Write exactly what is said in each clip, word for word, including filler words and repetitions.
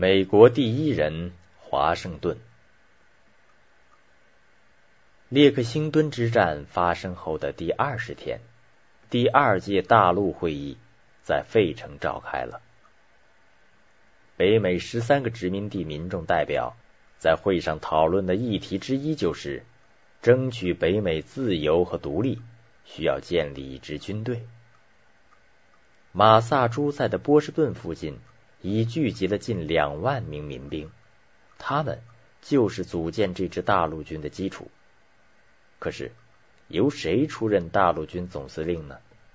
美国第一人华盛顿。列克星敦之战发生后的第二十天，第二届大陆会议在费城召开了。北美十三个殖民地民众代表在会上讨论的议题之一就是争取北美自由和独立，需要建立一支军队。马萨诸塞的波士顿附近已聚集了近两万名民兵，他们就是组建这支大陆军的基础。可是，由谁出任大陆军总司令呢？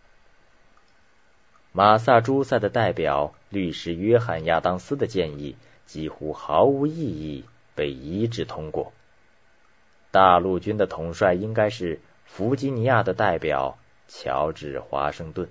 马萨诸塞的代表律师约翰亚当斯的建议几乎毫无意义，被一致通过。大陆军的统帅应该是弗吉尼亚的代表乔治·华盛顿。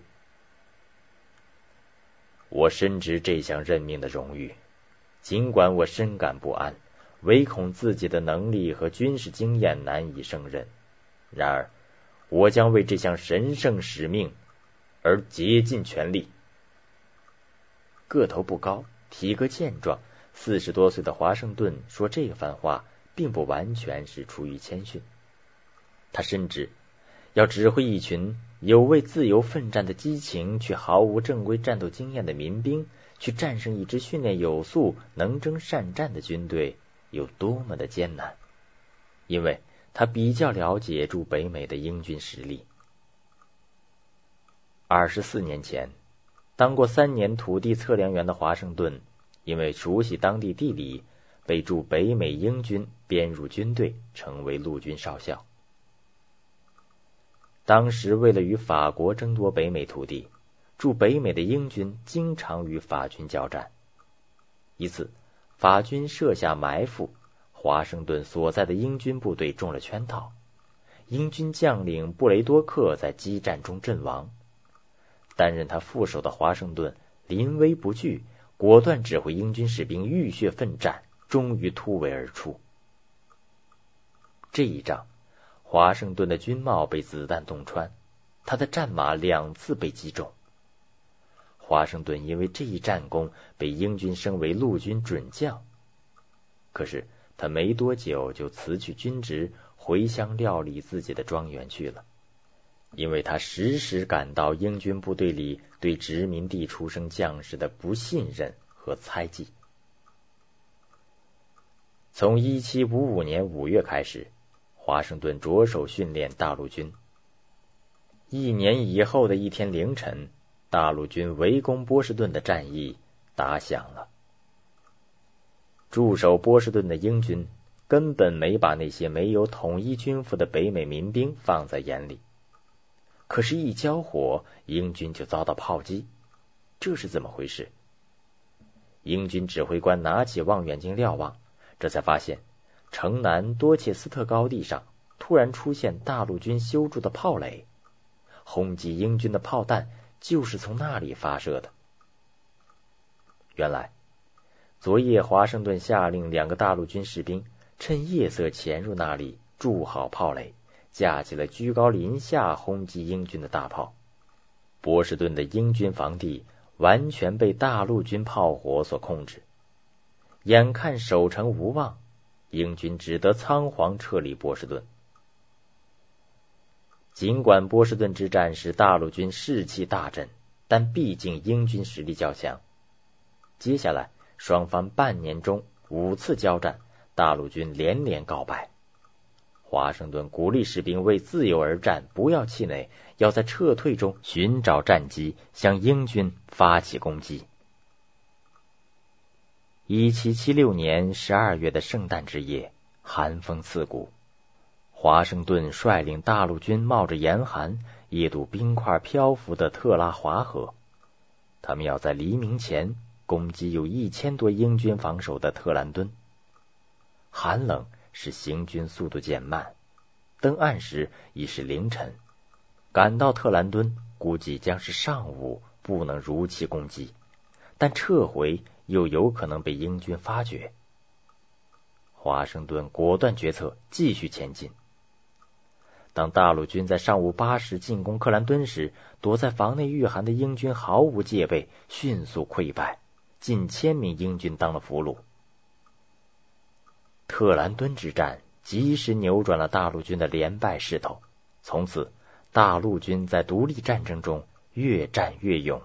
我深知这项任命的荣誉，尽管我深感不安，唯恐自己的能力和军事经验难以胜任。然而，我将为这项神圣使命而竭尽全力。个头不高，体格健壮，四十多岁的华盛顿说这番话，并不完全是出于谦逊。他深知，要指挥一群有为自由奋战的激情却毫无正规战斗经验的民兵，去战胜一支训练有素、能征善战的军队，有多么的艰难。因为他比较了解驻北美的英军实力。二十四年前，当过三年土地测量员的华盛顿，因为熟悉当地地理，被驻北美英军编入军队，成为陆军少校。当时为了与法国争夺北美土地，驻北美的英军经常与法军交战。一次，法军设下埋伏，华盛顿所在的英军部队中了圈套，英军将领布雷多克在激战中阵亡。担任他副手的华盛顿临危不惧，果断指挥英军士兵浴血奋战，终于突围而出。这一仗，华盛顿的军帽被子弹洞穿，他的战马两次被击中。华盛顿因为这一战功被英军升为陆军准将。可是他没多久就辞去军职，回乡料理自己的庄园去了，因为他时时感到英军部队里对殖民地出生将士的不信任和猜忌。从一七五五年五月开始，华盛顿着手训练大陆军。一年以后的一天凌晨，大陆军围攻波士顿的战役打响了。驻守波士顿的英军根本没把那些没有统一军服的北美民兵放在眼里。可是，一交火，英军就遭到炮击，这是怎么回事？英军指挥官拿起望远镜瞭望，这才发现城南多切斯特高地上突然出现大陆军修筑的炮垒，轰击英军的炮弹就是从那里发射的。原来昨夜华盛顿下令两个大陆军士兵趁夜色潜入那里，筑好炮垒，架起了居高临下轰击英军的大炮。波士顿的英军防地完全被大陆军炮火所控制，眼看守城无望，英军只得仓皇撤离波士顿。尽管波士顿之战使大陆军士气大振，但毕竟英军实力较强。接下来双方半年中五次交战，大陆军连连告败。华盛顿鼓励士兵为自由而战，不要气馁，要在撤退中寻找战机，向英军发起攻击。一七七六年十二月的圣诞之夜，寒风刺骨。华盛顿率领大陆军冒着严寒，夜渡冰块漂浮的特拉华河。他们要在黎明前攻击有一千多英军防守的特兰敦。寒冷使行军速度减慢，登岸时已是凌晨，赶到特兰敦估计将是上午，不能如期攻击，但撤回又有可能被英军发觉。华盛顿果断决策，继续前进。当大陆军在上午八时进攻克兰敦时，躲在房内御寒的英军毫无戒备，迅速溃败， 近千名英军当了俘虏。特兰敦之战及时扭转了大陆军的连败势头，从此大陆军在独立战争中越战越勇。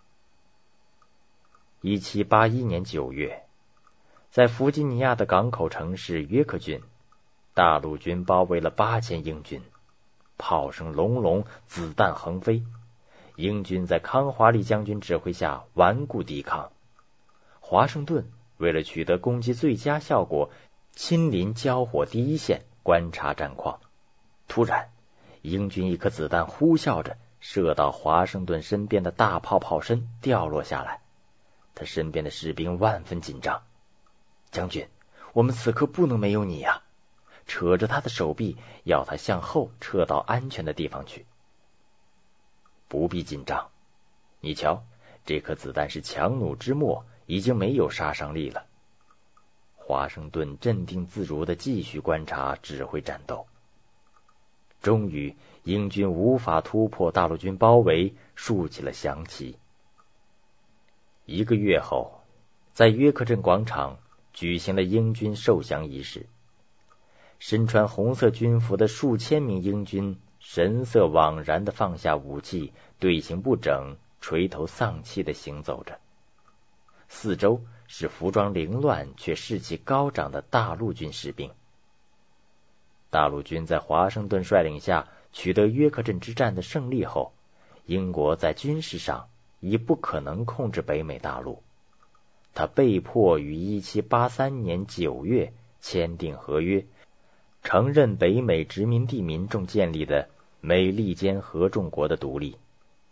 一七八一年九月，在弗吉尼亚的港口城市约克郡，大陆军包围了八千英军，炮声隆隆，子弹横飞，英军在康华利将军指挥下顽固抵抗。华盛顿为了取得攻击最佳效果，亲临交火第一线观察战况。突然，英军一颗子弹呼啸着射到华盛顿身边的大炮炮身，掉落下来。他身边的士兵万分紧张。将军，我们此刻不能没有你呀！扯着他的手臂，要他向后撤到安全的地方去。不必紧张，你瞧，这颗子弹是强弩之末，已经没有杀伤力了。华盛顿镇定自如地继续观察、指挥战斗。终于，英军无法突破大陆军包围，竖起了降旗。一个月后，在约克镇广场举行了英军受降仪式。身穿红色军服的数千名英军神色惘然地放下武器，队形不整，垂头丧气地行走着。四周是服装凌乱却士气高涨的大陆军士兵。大陆军在华盛顿率领下取得约克镇之战的胜利后，英国在军事上已不可能控制北美大陆，他被迫于一七八三年九月签订合约，承认北美殖民地民众建立的美利坚合众国的独立。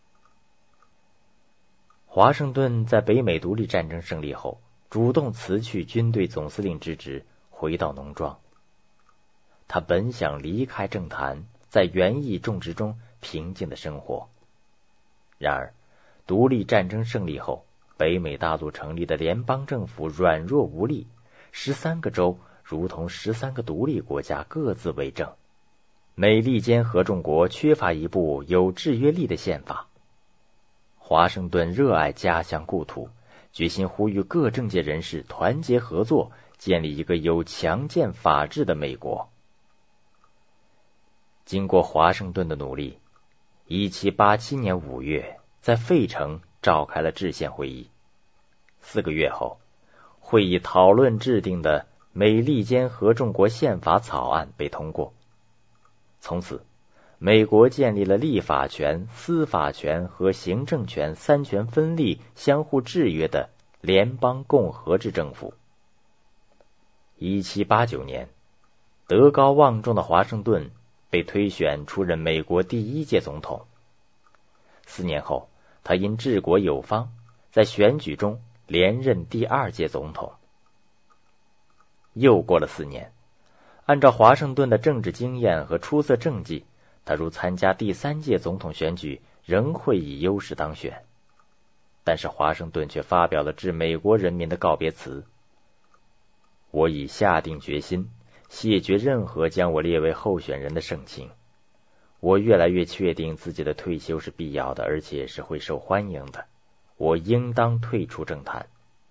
华盛顿在北美独立战争胜利后，主动辞去军队总司令之职，回到农庄。他本想离开政坛，在园艺种植中平静的生活。然而，独立战争胜利后，北美大陆成立的联邦政府软弱无力，十三个州如同十三个独立国家各自为政。美利坚合众国缺乏一部有制约力的宪法。华盛顿热爱家乡故土，决心呼吁各政界人士团结合作，建立一个有强健法治的美国。经过华盛顿的努力，一七八七年五月，在费城召开了制宪会议。四个月后，会议讨论制定的美利坚合众国宪法草案被通过。从此，美国建立了立法权、司法权和行政权三权分立、相互制约的联邦共和制政府。一七八九年，德高望重的华盛顿被推选出任美国第一届总统。四年后，他因治国有方，在选举中连任第二届总统。又过了四年，按照华盛顿的政治经验和出色政绩，他如参加第三届总统选举，仍会以优势当选。但是华盛顿却发表了致美国人民的告别词：我已下定决心，谢绝任何将我列为候选人的盛情。我越来越确定自己的退休是必要的，而且是会受欢迎的。我应当退出政坛。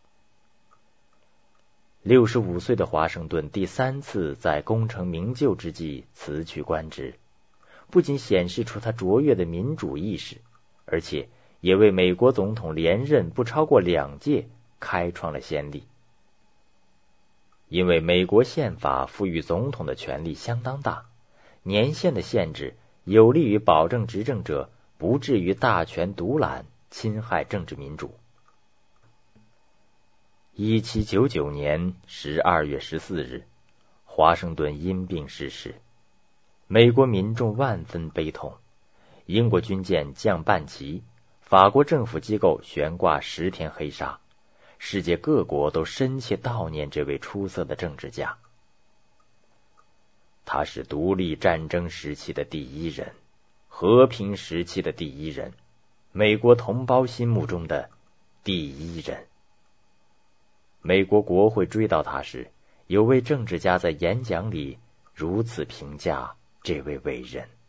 六十五岁的华盛顿第三次在功成名就之际辞去官职，不仅显示出他卓越的民主意识，而且也为美国总统连任不超过两届开创了先例。因为美国宪法赋予总统的权力相当大，年限的限制有利于保证执政者不至于大权独揽，侵害政治民主。一七九九年十二月十四日，华盛顿因病逝世，美国民众万分悲痛，英国军舰降半旗，法国政府机构悬挂十天黑纱，世界各国都深切悼念这位出色的政治家。他是独立战争时期的第一人，和平时期的第一人，美国同胞心目中的第一人。美国国会追悼他时，有位政治家在演讲里如此评价这位伟人：